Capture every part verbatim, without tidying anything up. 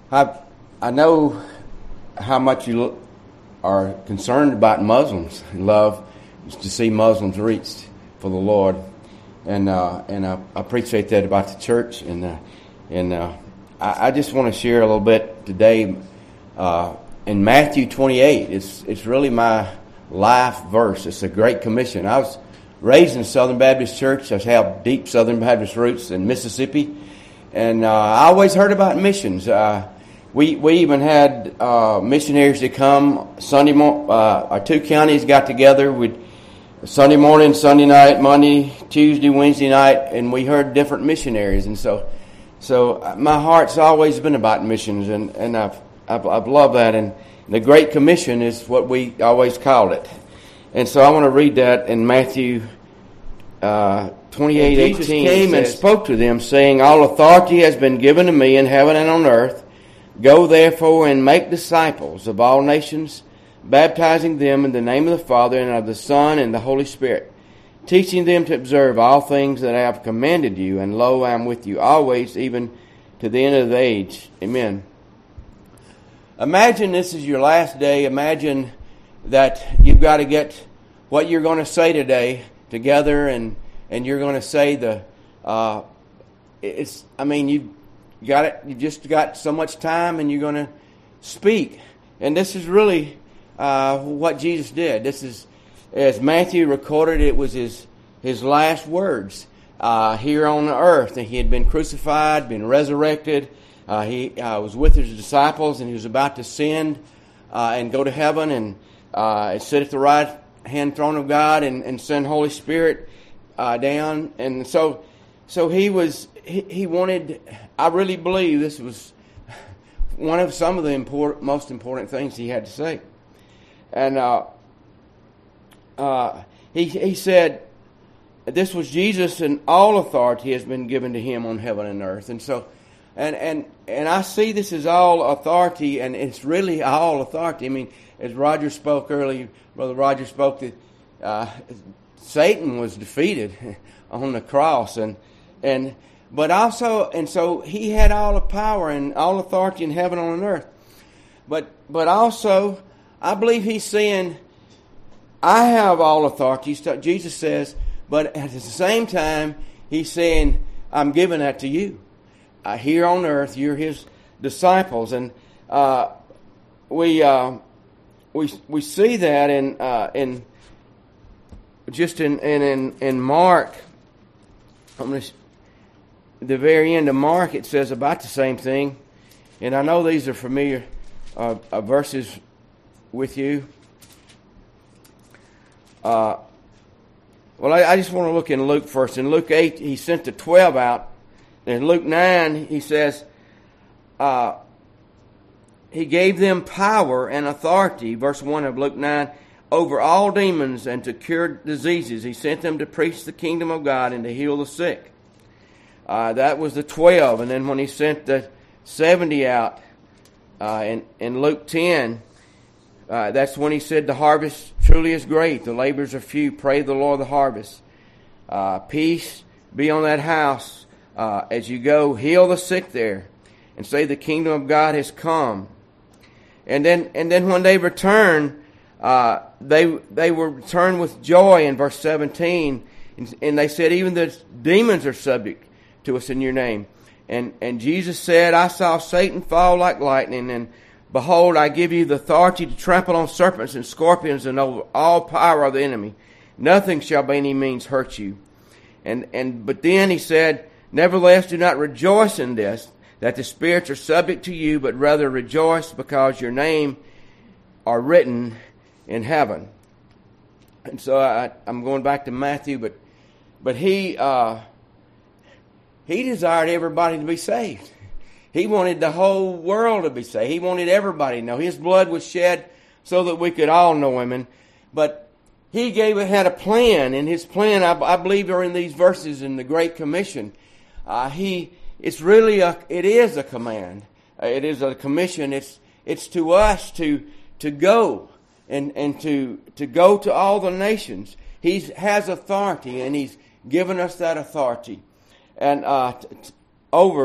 I I know how much you are concerned about Muslims. Love to see Muslims reached for the Lord, and uh, and I appreciate that about the church. And uh, and uh, I, I just want to share a little bit today uh, in Matthew twenty-eight. It's it's really my life verse. It's a Great Commission. I was raised in Southern Baptist Church. I have deep Southern Baptist roots in Mississippi, and uh, I always heard about missions. Uh, we we even had uh, missionaries that come Sunday morning. Uh, our two counties got together. We'd Sunday morning, Sunday night, Monday, Tuesday, Wednesday night, and we heard different missionaries. And so, so my heart's always been about missions, and and I've I've, I've loved that. And the Great Commission is what we always called it. And so I want to read that in Matthew uh, twenty-eight eighteen. Jesus came and spoke to them, saying, "All authority has been given to me in heaven and on earth. Go therefore and make disciples of all nations, baptizing them in the name of the Father and of the Son and the Holy Spirit, teaching them to observe all things that I have commanded you. And lo, I am with you always, even to the end of the age." Amen. Imagine this is your last day. Imagine that you've got to get what you're going to say today together, and, and you're going to say the, uh, it's, I mean, you got it, you just got so much time, and you're going to speak. And this is really uh, what Jesus did. This is, as Matthew recorded, it was his, his last words uh, here on the earth. And he had been crucified, been resurrected. Uh, he uh, was with his disciples, and he was about to ascend uh, and go to heaven, and Uh, sit at the right hand throne of God, and, and send Holy Spirit uh, down. And so, so he was. He, he wanted. I really believe this was one of some of the important, most important things he had to say. And uh, uh, he he said, "This was Jesus, and all authority has been given to him on heaven and earth." And so, and and and I see this as all authority, and it's really all authority. I mean, as Roger spoke earlier, Brother Roger spoke that uh, Satan was defeated on the cross, and and but also, and so he had all the power and all authority in heaven and on earth. But but also, I believe he's saying, "I have all authority." Jesus says, but at the same time, he's saying, "I'm giving that to you. Uh, here on earth, you're his disciples," and uh, we. Uh, We we see that in uh, in just in in in, in Mark. I'm going to the very end of Mark. It says about the same thing, and I know these are familiar uh, uh, verses with you. Uh, well, I, I just want to look in Luke first. In Luke eight, he sent the twelve out. In Luke nine, he says. Uh, He gave them power and authority, verse one of Luke nine, over all demons and to cure diseases. He sent them to preach the kingdom of God and to heal the sick. Uh, that was the twelve. And then when he sent the seventy out uh, in, in Luke ten, uh, that's when he said, "The harvest truly is great. The laborers are few. Pray the Lord of the harvest. Uh, peace be on that house. Uh, as you go, heal the sick there and say the kingdom of God has come." And then, and then when they return, uh, they they were returned with joy in verse seventeen, and, and they said, "Even the demons are subject to us in your name." And and Jesus said, "I saw Satan fall like lightning, and behold, I give you the authority to trample on serpents and scorpions and over all power of the enemy. Nothing shall by any means hurt you." And and but then he said, "Nevertheless, do not rejoice in this, that the spirits are subject to you, but rather rejoice because your name are written in heaven." And so I, I'm going back to Matthew, but but he uh, he desired everybody to be saved. He wanted the whole world to be saved. He wanted everybody to know. His blood was shed so that we could all know him. And but he gave had a plan, and his plan, I, I believe, are in these verses in the Great Commission. Uh, he It's really a, it is a command. It is a commission. It's, it's to us to, to go and, and to, to go to all the nations. He has authority, and he's given us that authority. And, uh, t- t- over,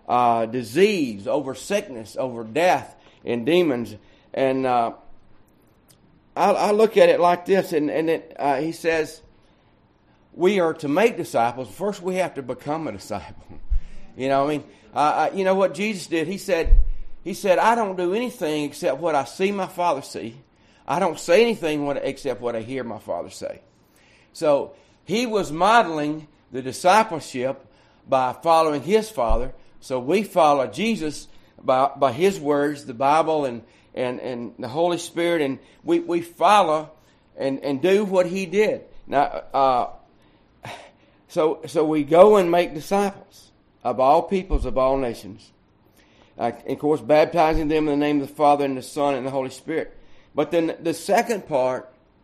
uh, disease, over sickness, over death and demons. And uh, I, I look at it like this, and, and it, uh, he says, we are to make disciples. First, we have to become a disciple. You know, I mean, uh, you know what Jesus did? He said, He said, I don't do anything except what I see my Father see. I don't say anything what, except what I hear my Father say. So he was modeling the discipleship by following his Father. So we follow Jesus by, by his words, the Bible and, and, and the Holy Spirit, and we, we follow and, and do what he did. Now, uh, so so we go and make disciples of all peoples, of all nations. Uh, and of course, baptizing them in the name of the Father and the Son and the Holy Spirit. But then the second part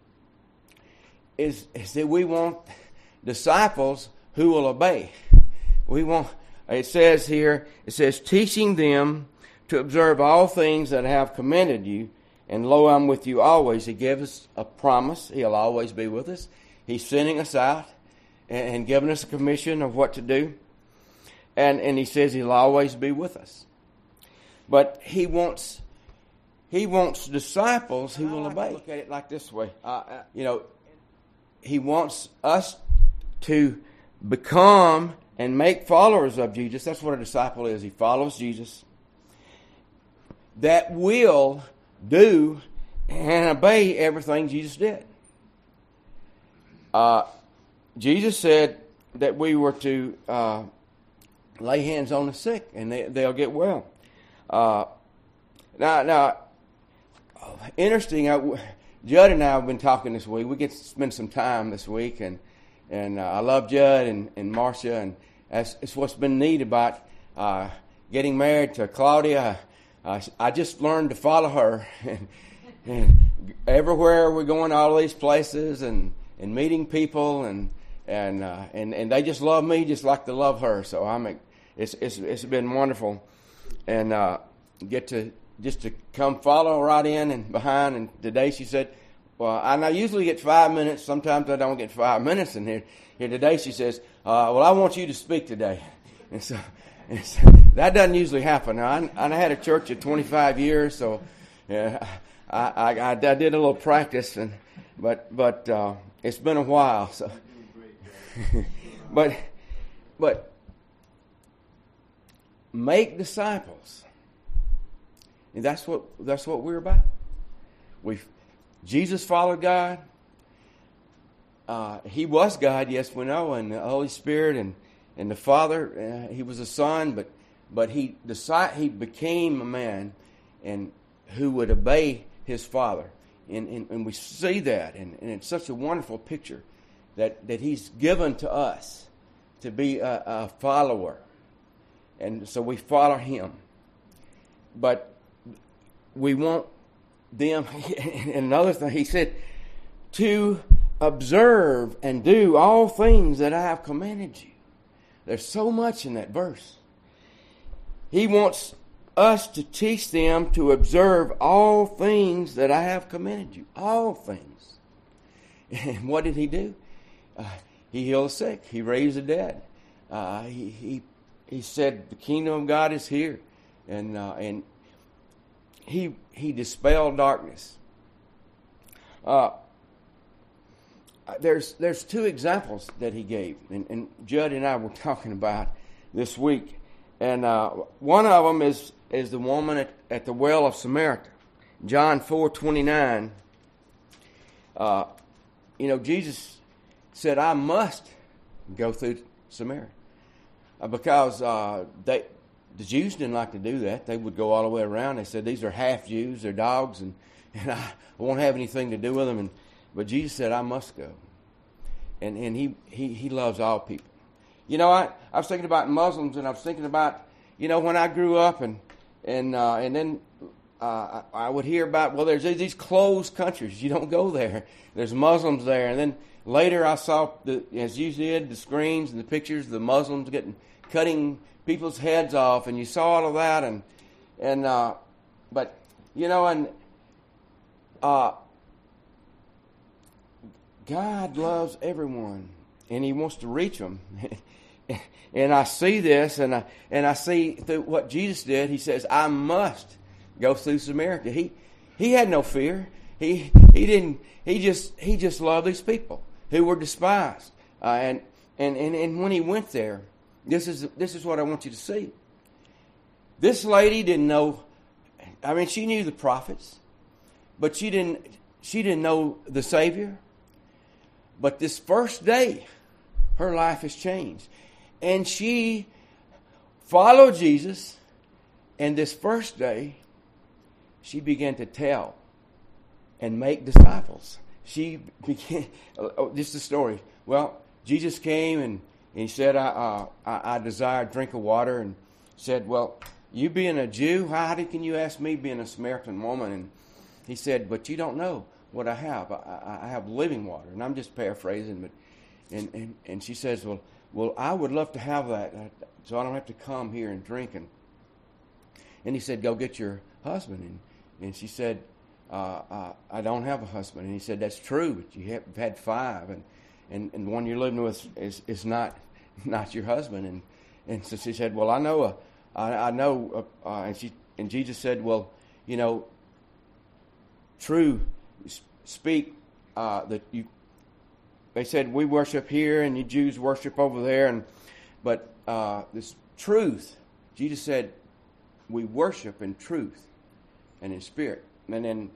is, is that we want disciples who will obey. We want, it says here, it says, teaching them to observe all things that I have commanded you, and lo, I'm with you always. He gave us a promise. He'll always be with us. He's sending us out and, and giving us a commission of what to do. And, and he says he'll always be with us. But he wants he wants disciples who will obey. Look at it like this way. Uh, you know, he wants us to become and make followers of Jesus. That's what a disciple is. He follows Jesus. That will do and obey everything Jesus did. Uh, Jesus said that we were to uh, lay hands on the sick and they, they'll get well. Uh, now, now, interesting. I, Judd and I have been talking this week. We get to spend some time this week, and and uh, I love Judd and, and Marcia, and that's it's what's been neat about uh, getting married to Claudia. Uh, I just learned to follow her, and, and everywhere we're going, all these places, and, and meeting people, and and uh, and and they just love me just like they love her. So I'm it's it's it's been wonderful. And uh, get to just to come follow right in and behind. And today she said, well, I usually get five minutes. Sometimes I don't get five minutes in here. Here today she says, uh, well, I want you to speak today. And so, and so that doesn't usually happen. Now, I, I had a church of twenty-five years, so yeah, I, I, I, I did a little practice, and but but uh, it's been a while. So, but but. Make disciples. And that's what that's what we're about. We Jesus followed God. Uh, he was God, yes, we know, and the Holy Spirit and, and the Father. Uh, he was a son, but but he decided he became a man and who would obey his Father. And and, and we see that, and, and it's such a wonderful picture that, that he's given to us to be a, a follower. And so we follow him. But we want them, and another thing, he said, to observe and do all things that I have commanded you. There's so much in that verse. He wants us to teach them to observe all things that I have commanded you. All things. And what did he do? Uh, he healed the sick. He raised the dead. Uh, he, he He said, the kingdom of God is here. And uh, and he he dispelled darkness. Uh, there's there's two examples that he gave. And, and Judd and I were talking about this week. And uh, one of them is, is the woman at, at the well of Samaria. John four twenty-nine. Uh, you know, Jesus said, I must go through Samaria. Because uh, they, the Jews didn't like to do that. They would go all the way around. They said, these are half Jews, they're dogs, and, and I won't have anything to do with them. And, but Jesus said, I must go. And and he, he, he loves all people. You know, I, I was thinking about Muslims, and I was thinking about, you know, when I grew up, and and uh, and then uh, I, I would hear about, well, there's these closed countries. You don't go there. There's Muslims there. And then later I saw, the, as you did, the screens and the pictures of the Muslims getting cutting people's heads off, and you saw all of that, and and uh, but you know, and uh, God loves everyone, and He wants to reach them. and I see this, and I and I see through what Jesus did. He says, "I must go through Samaria." He he had no fear. He he didn't. He just he just loved these people who were despised. Uh, and, and and and when he went there, this is this is what I want you to see. This lady didn't know. I mean, she knew the prophets, but she didn't. She didn't know the Savior. But this first day, her life has changed, and she followed Jesus. And this first day, she began to tell and make disciples. She began. Oh, this is the story. Well, Jesus came and he said, "I uh, I, I desire a drink of water," and said, "Well, you being a Jew, how can you ask me being a Samaritan woman?" And he said, "But you don't know what I have. I, I have living water." And I'm just paraphrasing, but and, and, and she says, "Well, well, I would love to have that, so I don't have to come here and drink." And and he said, "Go get your husband." And and she said, uh, uh, "I don't have a husband." And he said, "That's true, but you have had five, and and, and the one you're living with is, is not not your husband." And and so she said, "Well, I know a, I, I know," a, uh, and she and Jesus said, "Well, you know, true." Speak uh, that you. They said we worship here, and you Jews worship over there, and but uh, this truth, Jesus said, we worship in truth and in spirit. And then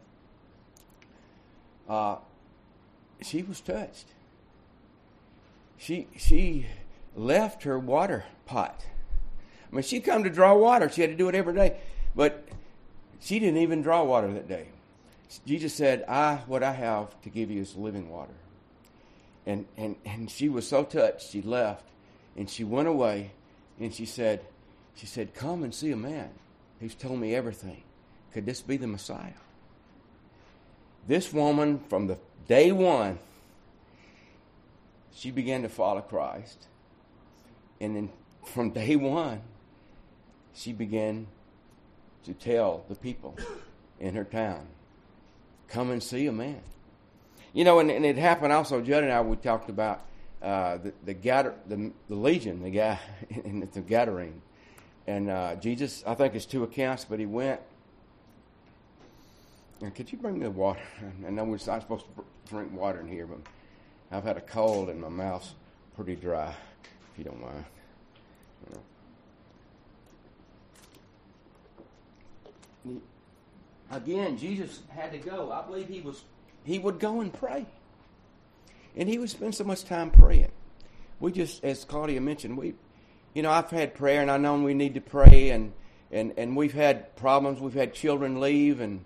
uh, she was touched. She she left her water pot. I mean, she come to draw water. She had to do it every day, but she didn't even draw water that day. Jesus said, "I what I have to give you is living water." And and and she was so touched, she left, and she went away, and she said, she said, "Come and see a man who's told me everything. Could this be the Messiah?" This woman, from the day one, she began to follow Christ, and then from day one, she began to tell the people in her town, "Come and see a man." You know, and, and it happened also, Judd and I, we talked about uh, the the, Gader, the the Legion, the guy in the Gadarene. And uh, Jesus, I think it's two accounts, but he went. And could you bring me the water? I know we're not supposed to drink water in here, but I've had a cold and my mouth's pretty dry, if you don't mind. You know. Again, Jesus had to go. I believe he was. He would go and pray, and he would spend so much time praying. We just, as Claudia mentioned, we, you know, I've had prayer, and I know we need to pray, and and, and we've had problems. We've had children leave, and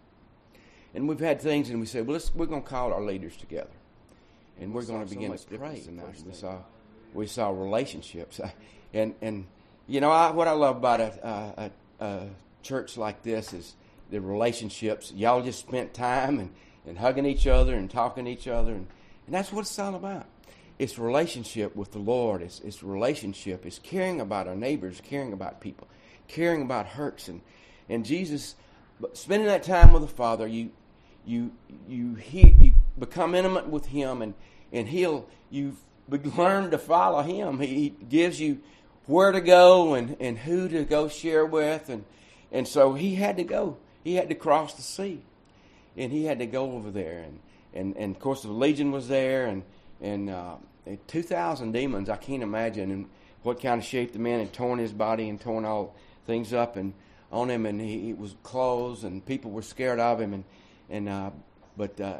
and we've had things, and we said, well, let's, we're going to call our leaders together, and we're going to begin to pray. And we saw we saw relationships, and and you know, I, what I love about a, a, a church like this is the relationships. Y'all just spent time and, and hugging each other and talking to each other. And, and that's what it's all about. It's relationship with the Lord. It's, it's relationship. It's caring about our neighbors, caring about people, caring about hurts. And, and Jesus, spending that time with the Father, you you you, he, you become intimate with Him, and, and He'll you learn to follow Him. He, he gives you where to go and, and who to go share with. And, and so He had to go. He had to cross the sea, and he had to go over there, and, and, and of course the Legion was there, and and uh, two thousand demons. I can't imagine in what kind of shape the man had torn his body and torn all things up and on him, and he, he was closed, and people were scared of him, and and uh, but uh,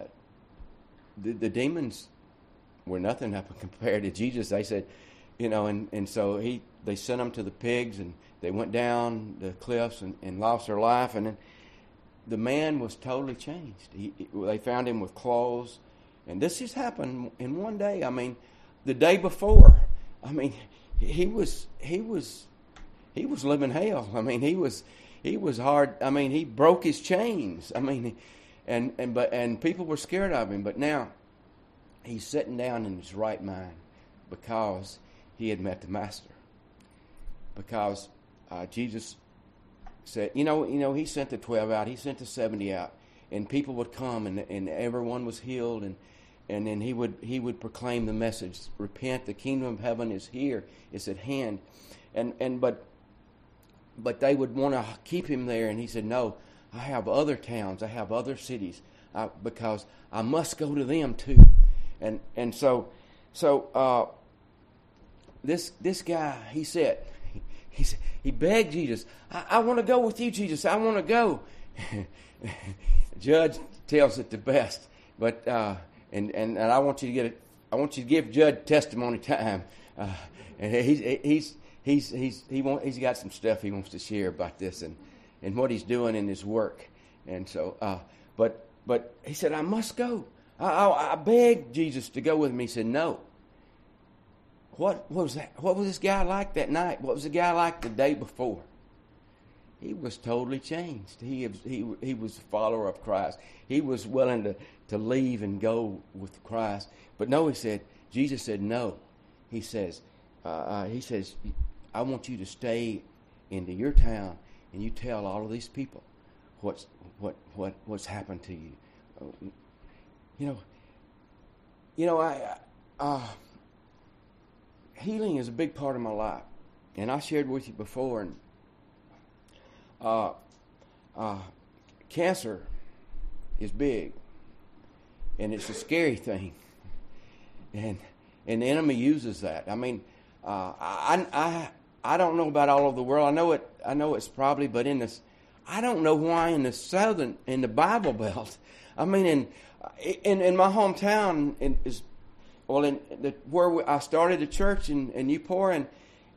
the, the demons were nothing up compared to Jesus. They said, you know, and, and so he they sent him to the pigs, and they went down the cliffs and, and lost their life, and then the man was totally changed. He, they found him with clothes, and this just happened in one day. I mean, the day before, I mean, he was he was he was living hell. I mean, he was he was hard. I mean, he broke his chains. I mean, and and but and people were scared of him. But now he's sitting down in his right mind because he had met the Master. Because uh, Jesus said, you know, you know, he sent the twelve out. He sent the seventy out, and people would come, and and everyone was healed, and and then he would he would proclaim the message: repent, the kingdom of heaven is here, it's at hand. And and but but they would want to keep him there, and he said, no, I have other towns, I have other cities, uh, because I must go to them too. And and so so uh, this this guy, he said, he said, he begged Jesus, I, I want to go with you, Jesus, I want to go. Judge tells it the best, but uh, and, and and I want you to get it. I want you to give Judge testimony time. Uh, and he's he's he's he's he want, he's got some stuff he wants to share about this and, and what he's doing in his work. And so, uh, but but he said, I must go. I, I, I begged Jesus to go with me. He said, no. What, what was that? What was this guy like that night? What was the guy like the day before? He was totally changed. He he he was a follower of Christ. He was willing to, to leave and go with Christ. But no, he said, Jesus said no. He says, uh, uh, he says, I want you to stay into your town and you tell all of these people what's what what what's happened to you. Uh, you know, you know, I uh, healing is a big part of my life, and I shared with you before. And Uh, uh, cancer is big, and it's a scary thing, and and the enemy uses that. I mean, uh, I I I don't know about all over the world. I know it. I know it's probably, but in this, I don't know why in the southern in the Bible Belt. I mean, in in in my hometown in, is well in the, where we, I started the church in in Newport, and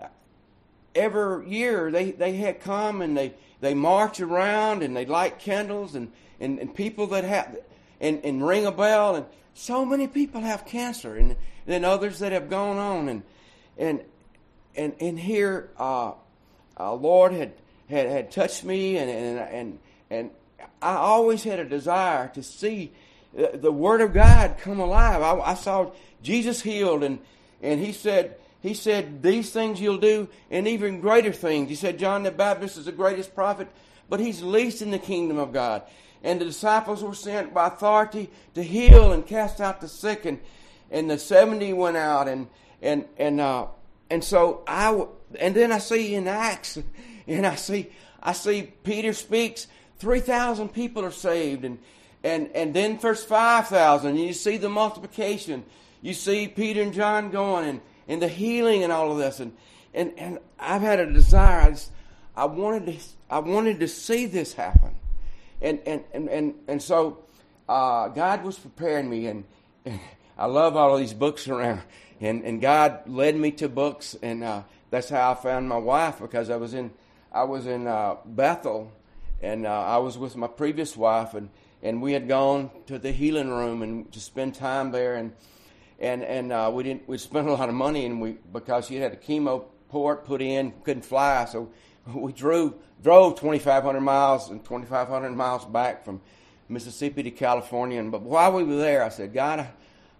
every year they they had come and they. They march around and they light candles and, and, and people that have and, and ring a bell, and so many people have cancer, and then others that have gone on, and and and and here uh, uh, Lord had, had, had touched me, and and and and I always had a desire to see the, the Word of God come alive. I, I saw Jesus healed, and and He said. He said, these things you'll do, and even greater things. He said, John the Baptist is the greatest prophet, but he's least in the kingdom of God. And the disciples were sent by authority to heal and cast out the sick, and, and the seventy went out. And and and uh, and so I and then I see in Acts, and I see I see Peter speaks, three thousand people are saved, and and and then first five thousand. And you see the multiplication. You see Peter and John going, and. And the healing and all of this, and, and, and I've had a desire. I just, I wanted to I wanted to see this happen, and and and and, and so uh, God was preparing me, and, and I love all of these books around, and, and God led me to books, and uh, that's how I found my wife, because I was in I was in uh, Bethel, and uh, I was with my previous wife, and, and we had gone to the healing room and to spend time there, and. And and uh, we didn't we spent a lot of money, and we because she had a chemo port put in, couldn't fly, so we drove drove twenty-five hundred miles and twenty-five hundred miles back from Mississippi to California. And but while we were there, I said, God, I,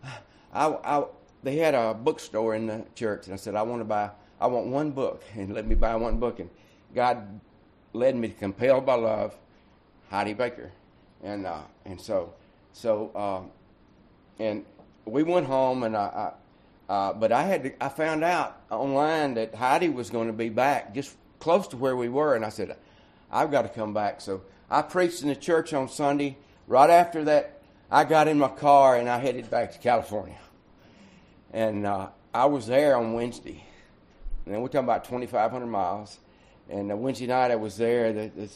I, I they had a bookstore in the church, and I said, I want to buy I want one book, and let me buy one book. And God led me to Compelled by Love, Heidi Baker, and uh, and so so uh, and. We went home, and I, I uh, but I had to, I found out online that Heidi was going to be back just close to where we were, and I said, I've got to come back. So I preached in the church on Sunday. Right after that, I got in my car and I headed back to California, and uh, I was there on Wednesday. And we're talking about twenty-five hundred miles. And uh, Wednesday night I was there.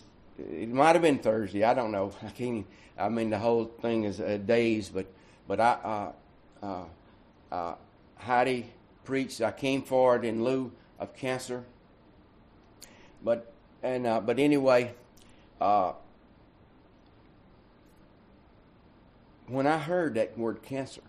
It might have been Thursday. I don't know. I can't. I mean, the whole thing is uh, days, but but I. Uh, Uh, uh, Heidi preached. I came forward in lieu of cancer, but and uh, but anyway, uh, when I heard that word cancer,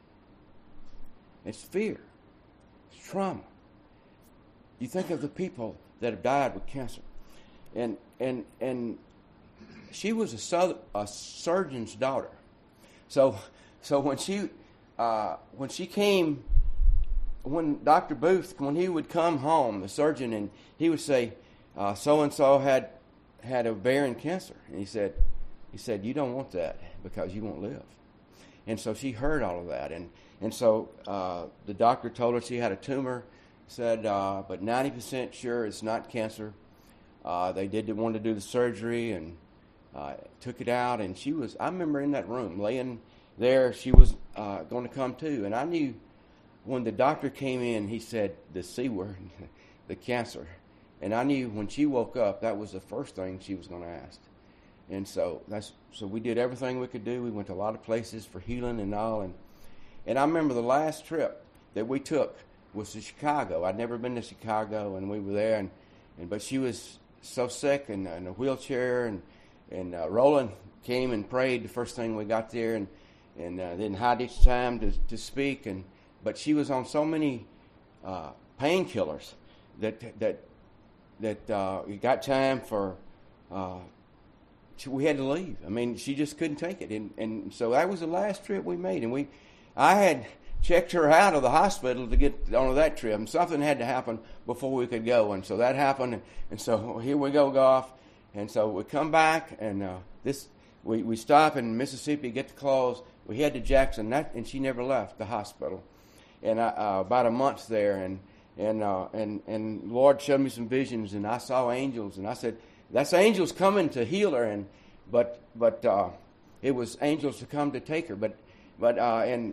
it's fear, it's trauma. You think of the people that have died with cancer, and and and she was a, southern, a surgeon's daughter, so so when she. Uh, when she came, when Doctor Booth, when he would come home, the surgeon, and he would say, uh, so-and-so had had ovarian cancer. And he said, he said, you don't want that because you won't live. And so she heard all of that. And, and so uh, the doctor told her she had a tumor, said, uh, but ninety percent sure it's not cancer. Uh, they did want to do the surgery and uh, took it out. And she was, I remember in that room, laying there, she was uh, going to come to. And I knew when the doctor came in, he said the C word, the cancer. And I knew when she woke up, that was the first thing she was going to ask. And so that's so we did everything we could do. We went to a lot of places for healing and all. And, and I remember the last trip that we took was to Chicago. I'd never been to Chicago, and we were there. And, and but she was so sick and in a wheelchair. And, and uh, Roland came and prayed the first thing we got there, and, and uh, didn't hide each time to, to speak. And But she was on so many uh, painkillers that that that uh, we got time for. Uh, she, we had to leave. I mean, she just couldn't take it, and and so that was the last trip we made. And we, I had checked her out of the hospital to get on that trip, and something had to happen before we could go, and so that happened. And, and so here we go, golf, and so we come back, and uh, this we we stop in Mississippi, get the clothes. We head to Jackson, that, and she never left the hospital. And I, uh, about a month there, and and uh, and and Lord showed me some visions, and I saw angels, and I said, "That's angels coming to heal her," and but but uh, it was angels to come to take her. But but uh, and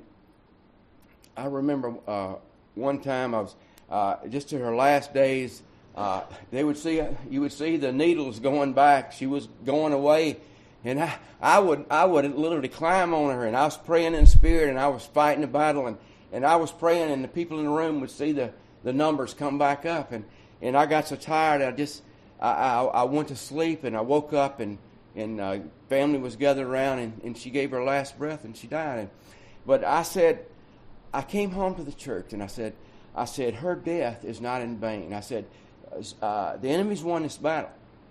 I remember uh, one time I was uh, just to her last days. Uh, they would see you would see the needles going back. She was going away, and I I would I would literally climb on her, and I was praying in spirit, and I was fighting the battle, and. And I was praying, and the people in the room would see the, the numbers come back up. And, and I got so tired, I just I, I, I went to sleep, and I woke up, and and uh, family was gathered around, and, and she gave her last breath, and she died. And, but I said, I came home to the church, and I said, I said, her death is not in vain. I said, uh, the enemy's won this battle,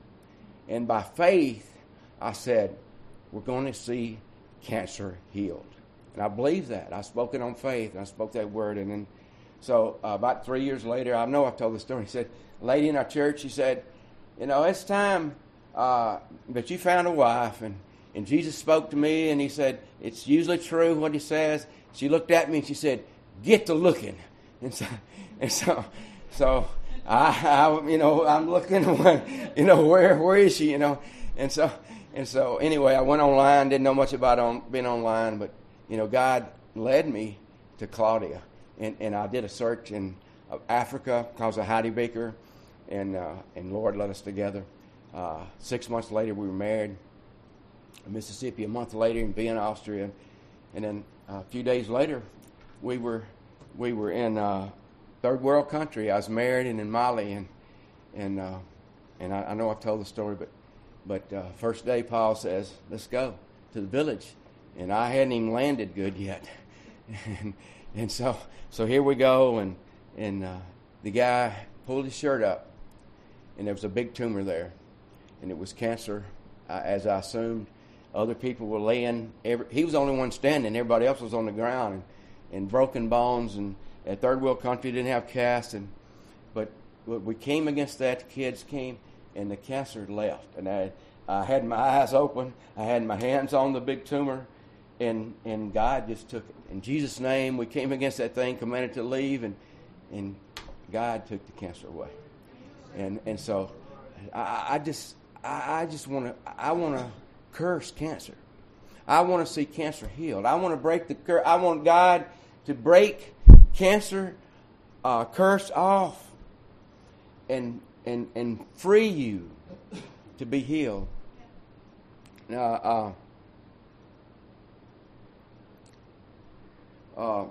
and by faith, I said, we're going to see cancer healed. And I believe that. I spoke it on faith, and I spoke that word. And then, so uh, about three years later, I know I've told the story. He said, a lady in our church, she said, you know, it's time uh, that you found a wife. And, and Jesus spoke to me, and he said, it's usually true what he says. She looked at me, and she said, get to looking. And so, and so, so I, I you know, I'm looking, you know, where where is she, you know? And so, and so anyway, I went online, didn't know much about on, being online, but you know, God led me to Claudia, and, and I did a search in uh, Africa because of Heidi Baker, and uh, and Lord led us together. Uh, six months later, we were married in Mississippi. A month later, in Vienna, Austria, and then uh, a few days later, we were we were in uh, third world country. I was married and in Mali, and and uh, and I, I know I've told the story, but but uh, first day, Paul says, "Let's go to the village." And I hadn't even landed good yet, and, and so so here we go, and and uh, the guy pulled his shirt up, and there was a big tumor there, and it was cancer, uh, as I assumed. Other people were laying. Every, he was the only one standing. Everybody else was on the ground, and, and broken bones. And at third world country didn't have casts, and but, but we came against that. The kids came, and the cancer left, and I I had my eyes open. I had my hands on the big tumor. And and God just took it. In Jesus' name, we came against that thing, commanded to leave, and and God took the cancer away. And and so I, I just I, I just want to I want to curse cancer. I want to see cancer healed. I want to break the curse. I want God to break cancer uh, curse off, and and and free you to be healed. Uh, uh, Uh,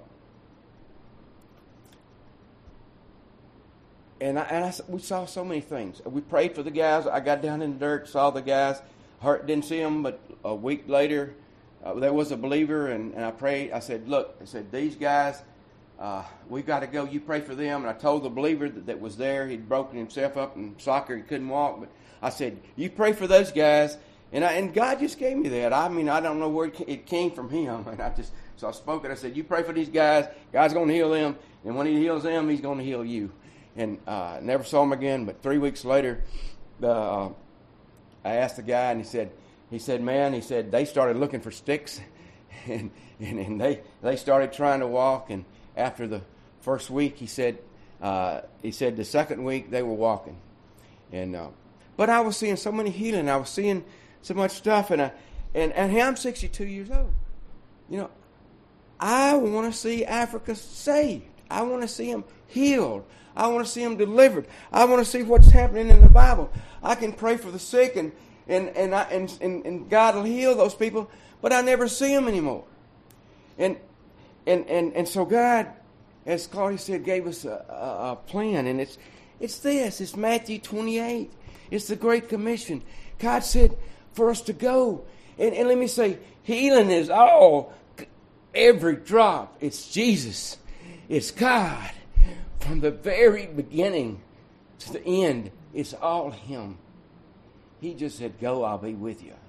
and I, and I, we saw so many things. We prayed for the guys. I got down in the dirt, saw the guys. Heard, didn't see them, but a week later, uh, there was a believer, and, and I prayed. I said, look, I said, these guys, uh, we've got to go. You pray for them. And I told the believer that, that was there, he'd broken himself up in soccer. He couldn't walk. But I said, you pray for those guys. And I, and God just gave me that. I mean, I don't know where it came from him. And I just... So I spoke and I said, you pray for these guys. God's going to heal them. And when he heals them, he's going to heal you. And I uh, never saw him again. But three weeks later, the, uh, I asked the guy, and he said, he said, man, he said, they started looking for sticks. and, and, and they, they started trying to walk, and after the first week, he said, uh, he said the second week they were walking. And uh, but I was seeing so many healing. I was seeing so much stuff, and I, and and hey, I'm sixty-two years old. You know, I want to see Africa saved. I want to see them healed. I want to see them delivered. I want to see what's happening in the Bible. I can pray for the sick, and and and I, and, and, and God will heal those people, but I never see them anymore. And and and and so God, as Claudia said, gave us a, a, a plan, and it's it's this. It's Matthew twenty-eight. It's the Great Commission. God said for us to go, and, and let me say, healing is all, every drop. It's Jesus. It's God. From the very beginning to the end, it's all Him. He just said, go, I'll be with you.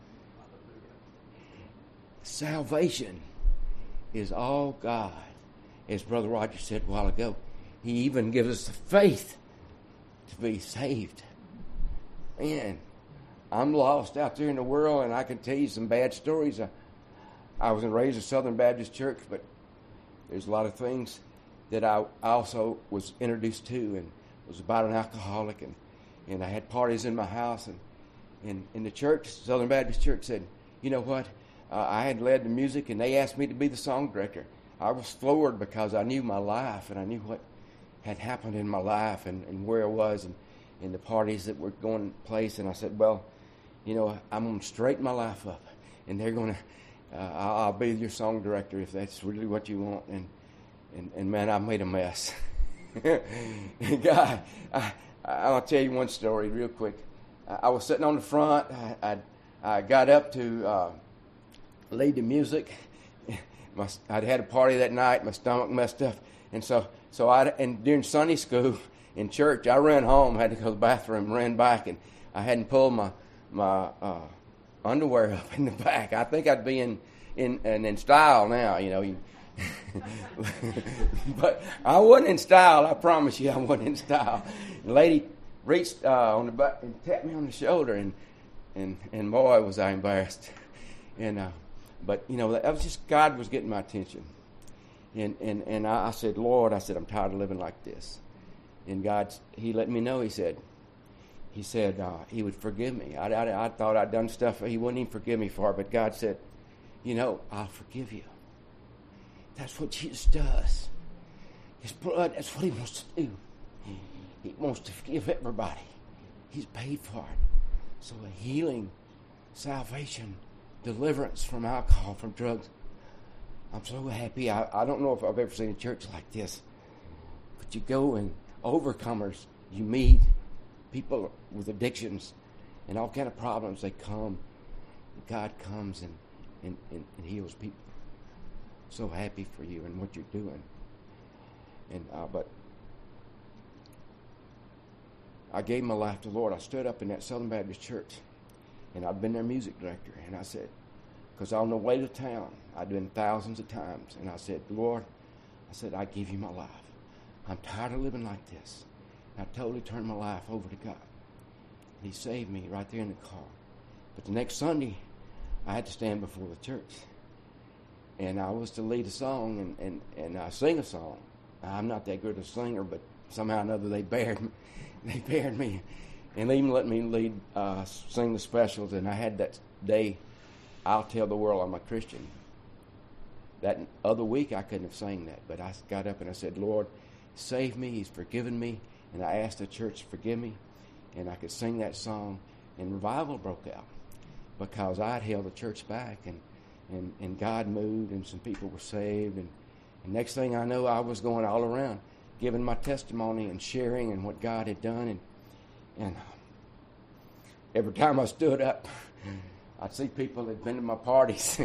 Salvation is all God. As Brother Roger said a while ago, He even gives us the faith to be saved. Man, I'm lost out there in the world, and I can tell you some bad stories. I, I was raised in Southern Baptist Church, but there's a lot of things that I also was introduced to, and was about an alcoholic, and, and I had parties in my house, and in in the church, Southern Baptist Church said, you know what, uh, I had led the music, and they asked me to be the song director. I was floored because I knew my life, and I knew what had happened in my life, and, and where I was, and, and the parties that were going place, and I said, well, you know, I'm going to straighten my life up, and they're going to, uh, I'll, I'll be your song director if that's really what you want, and And, and man, I made a mess. God, I, I'll tell you one story real quick. I, I was sitting on the front. I, I, I got up to uh, lead the music. My, I'd had a party that night. My stomach messed up, and so so I and during Sunday school in church, I ran home. Had to go to the bathroom, ran back, and I hadn't pulled my my uh, underwear up in the back. I think I'd be in in in, in style now, you know. You, but I wasn't in style. I promise you, I wasn't in style. The lady reached uh, on the butt and tapped me on the shoulder, and and and boy, was I embarrassed. And uh, but you know, that was just God was getting my attention, and and and I, I said, Lord, I said, I'm tired of living like this. And God, He let me know. He said, He said uh, He would forgive me. I, I I thought I'd done stuff He wouldn't even forgive me for, but God said, you know, I'll forgive you. That's what Jesus does. His blood, that's what He wants to do. He wants to forgive everybody. He's paid for it. So a healing, salvation, deliverance from alcohol, from drugs. I'm so happy. I, I don't know if I've ever seen a church like this. But you go and overcomers, you meet people with addictions and all kind of problems. They come. God comes and, and, and, and heals people. So happy for you and what you're doing. And uh, but I gave my life to the Lord. I stood up in that Southern Baptist Church, and I'd been their music director. And I said, because on the way to town, I'd been thousands of times, and I said, Lord, I said, I give you my life. I'm tired of living like this. And I totally turned my life over to God. And He saved me right there in the car. But the next Sunday, I had to stand before the church. And I was to lead a song and, and, and uh, sing a song. I'm not that good a singer, but somehow or another they bared me. They bared me. And they even let me lead, uh, sing the specials. And I had that day, I'll tell the world I'm a Christian. That other week I couldn't have sang that. But I got up and I said, Lord, save me. He's forgiven me. And I asked the church to forgive me. And I could sing that song. And revival broke out. Because I'd held the church back. And And, and God moved, and some people were saved. And, and next thing I know, I was going all around, giving my testimony and sharing and what God had done. And, and every time I stood up, I'd see people that had been to my parties.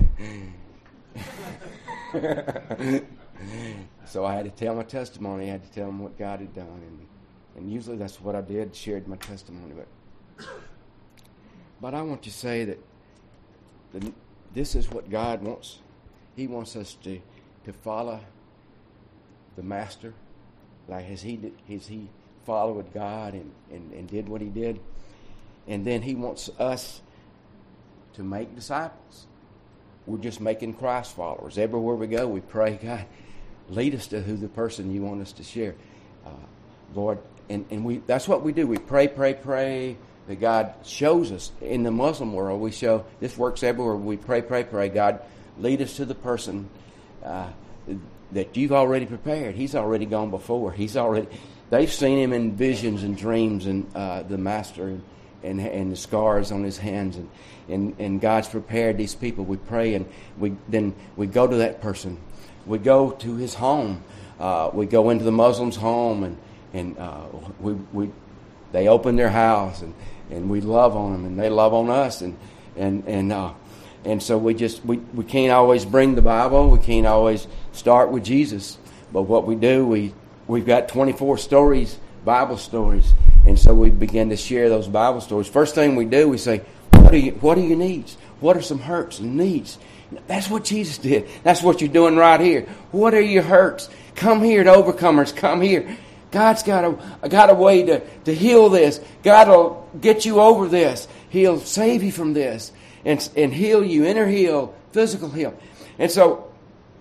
So I had to tell my testimony. I had to tell them what God had done. And, and usually that's what I did, shared my testimony. But, but I want to say that the This is what God wants. He wants us to, to follow the Master, like as he did, as he followed God and, and, and did what He did. And then He wants us to make disciples. we're just making Christ followers. Everywhere we go, we pray, God, lead us to who the person you want us to share. Uh, Lord, and, and we that's what we do. We pray, pray, pray that God shows us. In the Muslim world, we show, this works everywhere. We pray, pray, pray. God, lead us to the person uh, that you've already prepared. He's already gone before. He's already, they've seen him in visions and dreams, and uh, the master and, and and the scars on his hands, and, and, and God's prepared these people. We pray, and we then we go to that person. We go to his home. Uh, we go into the Muslim's home, and and uh, we we they open their house, and, and we love on them, and they love on us, and and and uh, and so we just we, we can't always bring the Bible. We can't always start with Jesus, but what we do, we we've got twenty-four stories, Bible stories, and so we begin to share those Bible stories. First thing we do, we say, what are you, what are your needs? What are some hurts and needs? That's what Jesus did. That's what you're doing right here. What are your hurts? Come here to overcomers. Come here. God's got a got a way to, to heal this. God will get you over this. He'll save you from this and and heal you, inner heal, physical heal. And so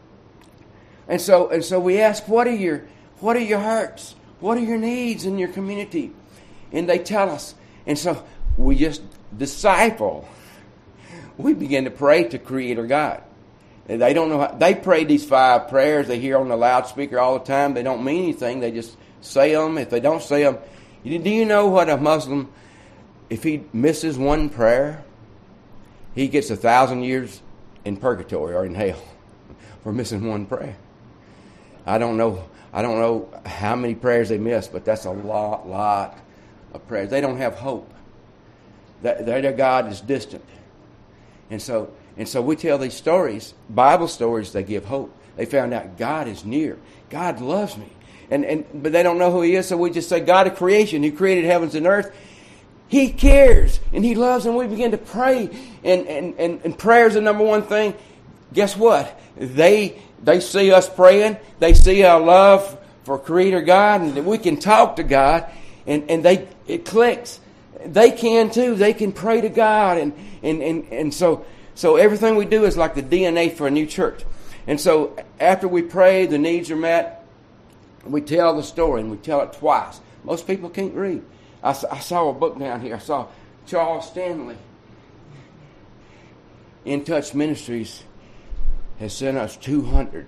and so and so we ask, what are your what are your hurts? What are your needs in your community? And they tell us. And so we just disciple. We begin to pray to Creator God. And they don't know how, they pray these five prayers they hear on the loudspeaker all the time. They don't mean anything. They just say them. If they don't say them, do you know what a Muslim, if he misses one prayer, he gets a thousand years in purgatory or in hell for missing one prayer. I don't know. I don't know how many prayers they miss, but that's a lot, lot of prayers. They don't have hope. Their God is distant. And so and so we tell these stories, Bible stories, they give hope. They found out God is near. God loves me. And and but they don't know who He is, so we just say, God of creation, who created heavens and earth, He cares and He loves, and we begin to pray. And and, and, and prayer is the number one thing. Guess what? They they see us praying. They see our love for Creator God, and that we can talk to God, and, and they it clicks. They can too. They can pray to God, and and, and, and so so everything we do is like the D N A for a new church. And so after we pray, the needs are met, we tell the story, and we tell it twice. Most people can't read. I, I saw a book down here. I saw Charles Stanley. In Touch Ministries has sent us two hundred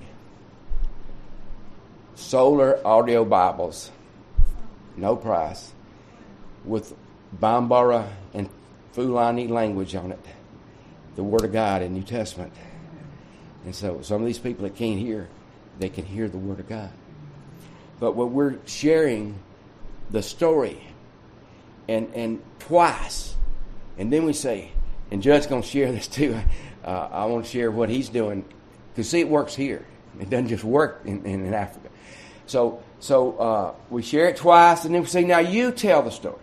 solar audio Bibles, no price, with Bambara and Fulani language on it, the Word of God in New Testament. And so some of these people that can't hear, they can hear the Word of God. But when we're sharing the story, and and twice, and then we say, and Judd's going to share this too, uh, I want to share what he's doing, because see, it works here. It doesn't just work in, in, in Africa. So so uh, we share it twice, and then we say, now you tell the story.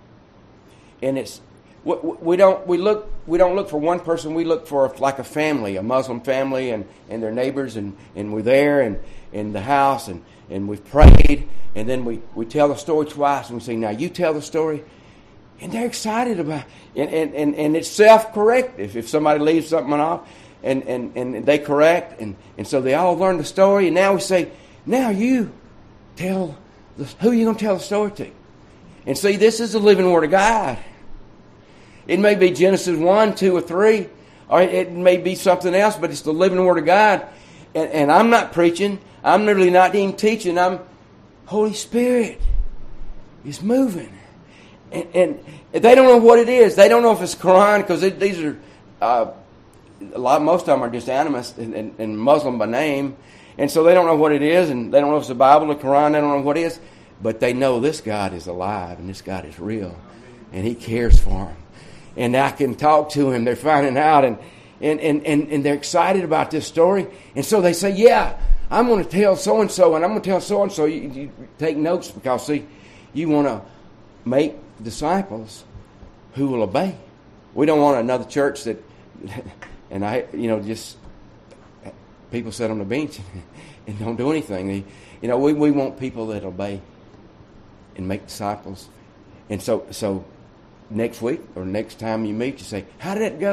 And it's we, we don't we look we don't look for one person. We look for like a family, a Muslim family, and, and their neighbors, and, and we're there and in the house, and, and we've prayed, and then we, we tell the story twice, and we say, now you tell the story, and they're excited about it. And and, and, and it's self-corrective. If somebody leaves something off, and, and, and they correct, and, and so they all learn the story, and now we say, now you tell the, who are you going to tell the story to? And see, this is the living Word of God. It may be Genesis one, two, or three, or it may be something else, but it's the living Word of God. And, and I'm not preaching. I'm literally not even teaching. I'm Holy Spirit is moving. And, and they don't know what it is. They don't know if it's Quran, because these are, uh, a lot, most of them are just animists and, and, and Muslim by name. And so they don't know what it is, and they don't know if it's the Bible or Quran. They don't know what it is. But they know this God is alive, and this God is real, and He cares for them. And I can talk to Him. They're finding out, and and, and, and, and they're excited about this story. And so they say, yeah, I'm going to tell so-and-so, and I'm going to tell so-and-so. You, you take notes, because, see, you want to make disciples who will obey. We don't want another church that, and I, you know, just people sit on the bench and don't do anything. They, you know, we, we want people that obey and make disciples. And so so next week or next time you meet, you say, how did it go?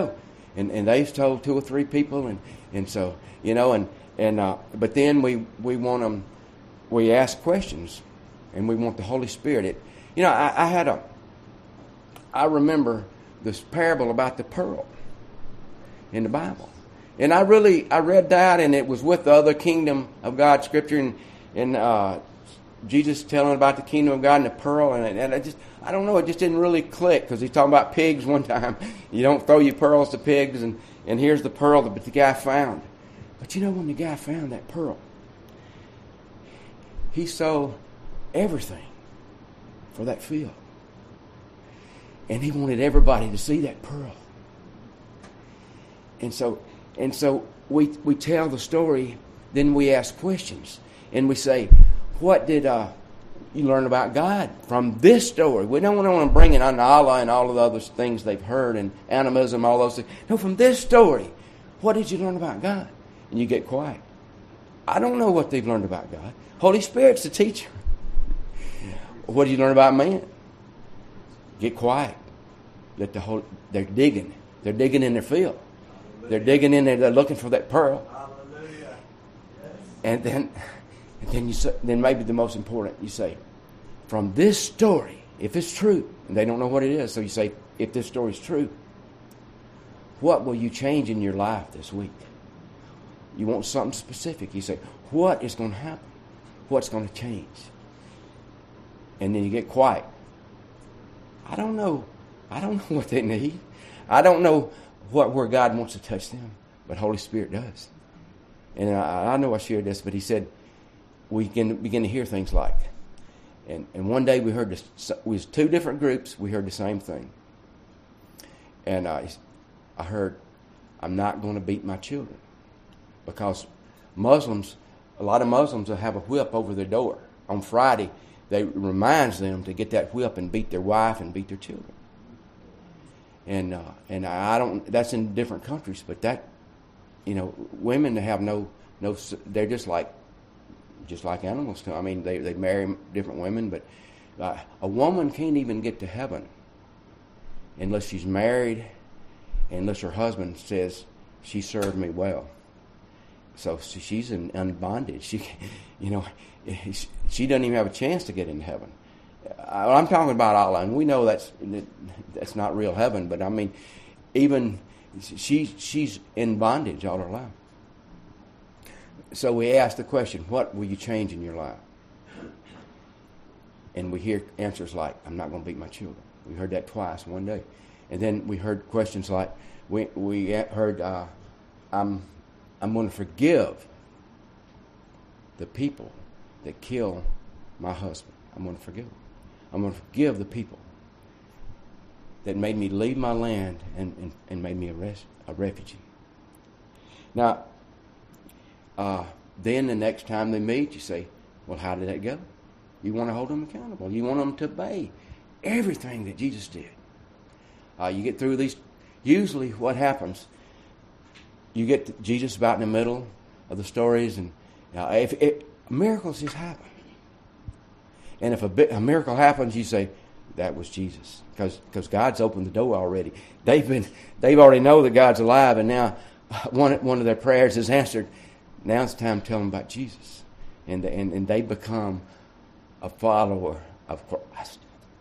and, and they've told two or three people, and, and so, you know, and, and uh, but then we, we want them, we ask questions, and we want the Holy Spirit. It, you know, I, I had a, I remember this parable about the pearl in the Bible. And I really, I read that, and it was with the other kingdom of God scripture, and, and uh, Jesus telling about the kingdom of God and the pearl, and, and I just, I don't know, it just didn't really click, because he's talking about pigs one time. You don't throw your pearls to pigs, and, and here's the pearl that the guy found. But you know, when the guy found that pearl, he sold everything for that field. And he wanted everybody to see that pearl. And so, and so we we tell the story, then we ask questions, and we say, what did uh, you learn about God from this story? We don't want to bring it on Allah and all of the other things they've heard, and animism, all those things. No, from this story, what did you learn about God? And you get quiet. I don't know what they've learned about God. Holy Spirit's the teacher. What did you learn about man? Get quiet. Let the whole, they're digging. They're digging in their field. They're digging in there. They're looking for that pearl. Hallelujah. Yes. And then, and then you say, then maybe the most important, you say, from this story, if it's true, and they don't know what it is, so you say, if this story is true, what will you change in your life this week? You want something specific. You say, what is going to happen? What's going to change? And then you get quiet. I don't know. I don't know what they need. I don't know what where God wants to touch them, but Holy Spirit does. And I, I know I shared this, but he said we can begin to hear things like, and, and one day we heard this, we was two different groups, we heard the same thing. And I, I heard, I'm not going to beat my children. Because Muslims, a lot of Muslims will have a whip over their door. On Friday, they it reminds them to get that whip and beat their wife and beat their children. And uh, and I don't. That's in different countries, but that, you know, women have no no. They're just like, just like animals. I mean, they they marry different women, but uh, a woman can't even get to heaven unless she's married, unless her husband says she served me well. So she's in, in bondage. She, you know, she doesn't even have a chance to get into heaven. I'm talking about Allah, and we know that's that's not real heaven. But I mean, even she she's in bondage all her life. So we ask the question, what will you change in your life? And we hear answers like, I'm not going to beat my children. We heard that twice one day. And then we heard questions like, we we heard, uh, I'm I'm going to forgive the people that kill my husband. I'm going to forgive them. I'm going to forgive the people that made me leave my land and, and, and made me a, res, a refugee. Now, uh, then the next time they meet, you say, well, how did that go? You want to hold them accountable. You want them to obey everything that Jesus did. Uh, you get through these. Usually what happens, you get Jesus about in the middle of the stories, and uh, if, if miracles just happen. And if a, bit, a miracle happens, you say, that was Jesus. Because because God's opened the door already. They've been they've already know that God's alive, and now one one of their prayers is answered. Now it's time to tell them about Jesus. And, and, and they become a follower of Christ.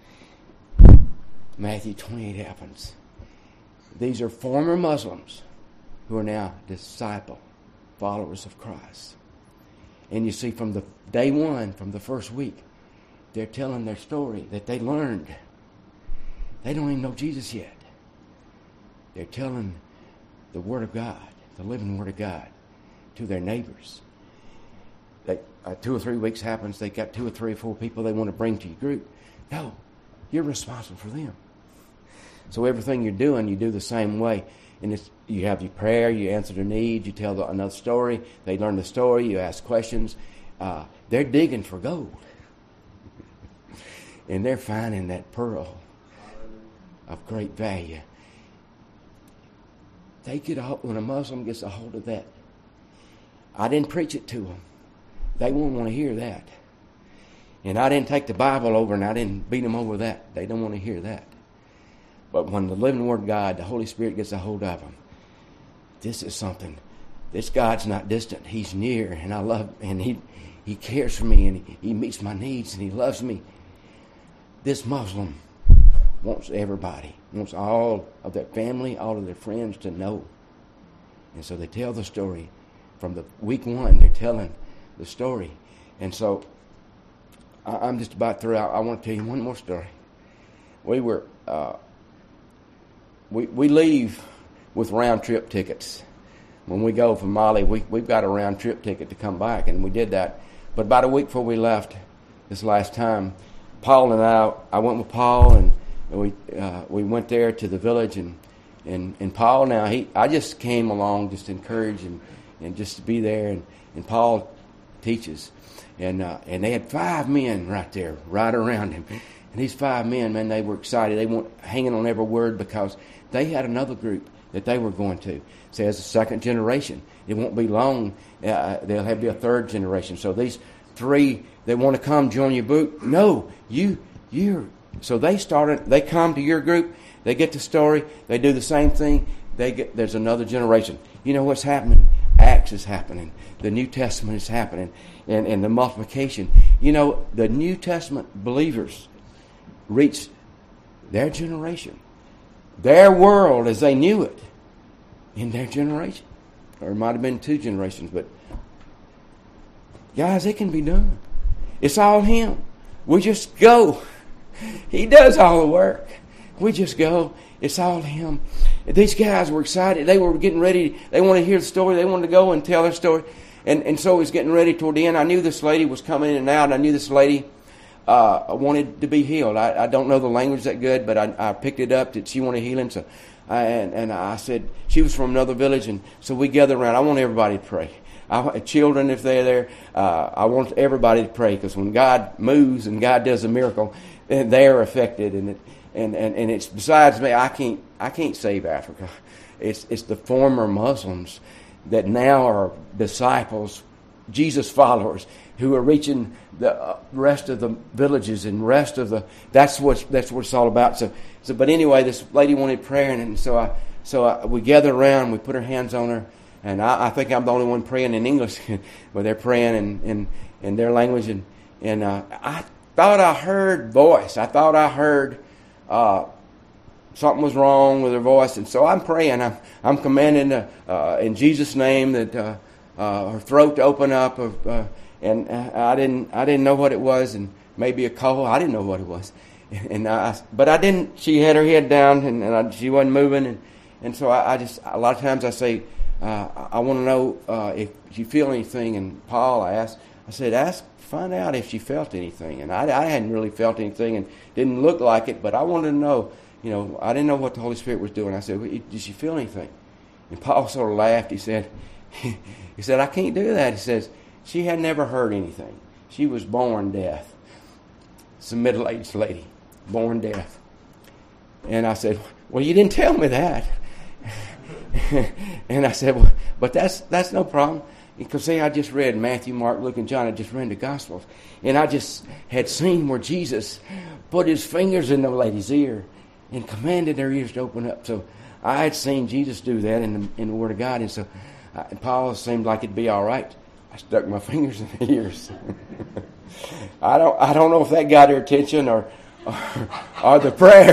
Matthew twenty-eight happens. These are former Muslims who are now disciple followers of Christ. And you see, from the day one, from the first week, they're telling their story that they learned. They don't even know Jesus yet. They're telling the Word of God, the living Word of God, to their neighbors. They, uh, two or three weeks happens, they got two or three or four people they want to bring to your group. No, you're responsible for them. So everything you're doing, you do the same way. And it's, you have your prayer, you answer their needs, you tell the, another story, they learn the story, you ask questions. Uh, they're digging for gold. And they're finding that pearl of great value. They get a, when a Muslim gets a hold of that, I didn't preach it to them. They won't want to hear that. And I didn't take the Bible over and I didn't beat them over that. They don't want to hear that. But when the living Word of God, the Holy Spirit gets a hold of them, this is something. This God's not distant. He's near, and I love, and he he cares for me, and he, he meets my needs, and he loves me. This Muslim wants everybody, wants all of their family, all of their friends to know. And so they tell the story. From the week one, they're telling the story. And so I, I'm just about through. I, I want to tell you one more story. We were, uh, we we leave with round trip tickets. When we go from Mali, we, we've got a round trip ticket to come back, and we did that. But about a week before we left this last time, Paul and I, I went with Paul, and we uh, we went there to the village, and, and, and Paul now, he I just came along just to encourage and, and just to be there, and, and Paul teaches. And uh, and they had five men right there, right around him. And these five men, man, they were excited. They weren't hanging on every word because they had another group that they were going to. So as a second generation, it won't be long. Uh, they'll have to be a third generation. So these three, they want to come join your group. No, you, you're. So they started. They come to your group. They get the story. They do the same thing. They get. There's another generation. You know what's happening? Acts is happening. The New Testament is happening, and and the multiplication. You know, the New Testament believers reached their generation, their world as they knew it, in their generation. Or it might have been two generations, but guys, it can be done. It's all Him. We just go. He does all the work. We just go. It's all Him. These guys were excited. They were getting ready. They wanted to hear the story. They wanted to go and tell their story. And and so it was getting ready toward the end. I knew this lady was coming in and out. And I knew this lady uh, wanted to be healed. I, I don't know the language that good, but I, I picked it up that she wanted healing. So I, and, and I said, she was from another village. And so we gathered around. I want everybody to pray. I, children, if they're there, uh, I want everybody to pray, because when God moves and God does a miracle, they're affected. And it, and, and, and it's besides me. I can't I can't save Africa. It's it's the former Muslims that now are disciples, Jesus followers, who are reaching the rest of the villages and rest of the. That's what that's what it's all about. So so. But anyway, this lady wanted prayer, and, and so I so I, we gathered around. We put our hands on her. And I, I think I'm the only one praying in English, but they're praying in, in, in their language. And, and uh, I thought I heard voice. I thought I heard uh, something was wrong with her voice. And so I'm praying. I'm, I'm commanding uh, uh, in Jesus' name that uh, uh, her throat to open up. Of, uh, and I didn't I didn't know what it was, and maybe a cold. I didn't know what it was. And I, but I didn't. She had her head down, and, and I, she wasn't moving. And, and so I, I just a lot of times I say, Uh, I want to know uh, if you feel anything. And Paul asked, I said, ask, find out if she felt anything. And I, I hadn't really felt anything and didn't look like it, but I wanted to know, you know, I didn't know what the Holy Spirit was doing. I said, well, did she feel anything? And Paul sort of laughed. He said, he said, I can't do that. He says, she had never heard anything. She was born deaf. It's a middle-aged lady, born deaf. And I said, well, you didn't tell me that. And I said, well, but that's that's no problem. Because, see, I just read Matthew, Mark, Luke, and John. I just read the Gospels. And I just had seen where Jesus put his fingers in the lady's ear and commanded their ears to open up. So I had seen Jesus do that in the, in the Word of God. And so uh, Paul seemed like it'd be all right. I stuck my fingers in the ears. I don't I don't know if that got her attention or... or the prayer.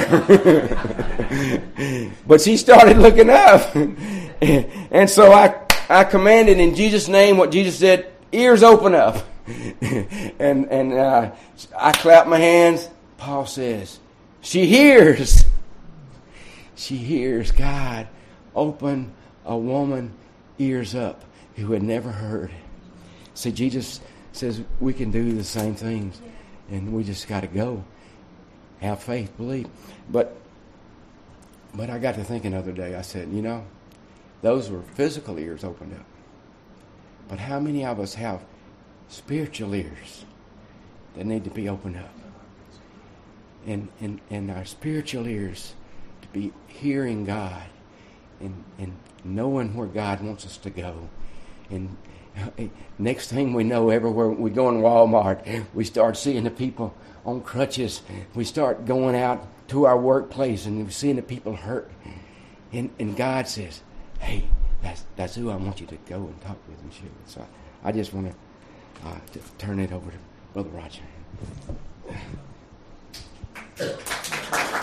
But she started looking up. And so I, I commanded in Jesus' name what Jesus said, ears open up. And, and uh, I clapped my hands. Paul says, she hears. She hears. God open a woman ears up who had never heard. See, Jesus says we can do the same things, and we just got to go. Have faith, believe. But but I got to thinking the other day, I said, you know, those were physical ears opened up. But how many of us have spiritual ears that need to be opened up? And and, and our spiritual ears to be hearing God and, and knowing where God wants us to go. And next thing we know, everywhere we go in Walmart, we start seeing the people on crutches. We start going out to our workplace and we're seeing the people hurt. And, and God says, hey, that's that's who I want you to go and talk with and share with. So I, I just want to, uh, to turn it over to Brother Roger.